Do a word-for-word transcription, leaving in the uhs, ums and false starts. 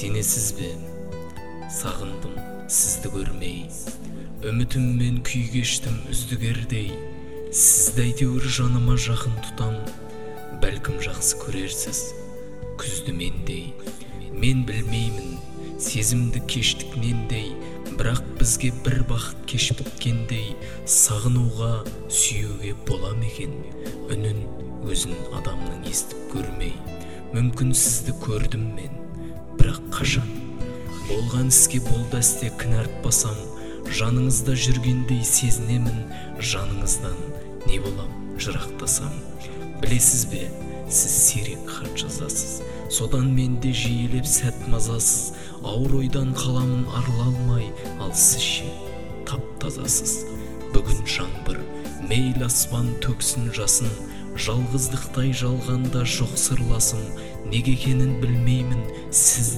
Сенесіз бе? Сағындым сізді көрмей, үмітіммен күй кештім үздігердей. Сізді әйтеуір жаныма жақын тұтам, бәлкім жақсы көрерсіз күзді мендей. Мен білмеймін сезімді кештік нендей, бірақ бізге бір бақыт кеш біткендей. Сағынуға, сүюге бола ма екен, үнін өзін адамның естіп көрмей. Мүмкін сізді көрдім мен, бірақ қашан? Болған іске болды әсте кінә артпасам, жаныңызда жүргендей сезінемін. Жаныңыздан не болам жырақтасам? Білесіз бе, сіз сирек хат жазасыз, содан менде жиілеп сәт мазасыз. Ауыр ойдан қаламын арыла алмай, ал сіз ше тап-тазасыз. Бүгін жаңбыр, мейл аспан төксін жасын, жалғыздықтай жалғанда жоқ сырласым. Неге екенін білмеймін, сіз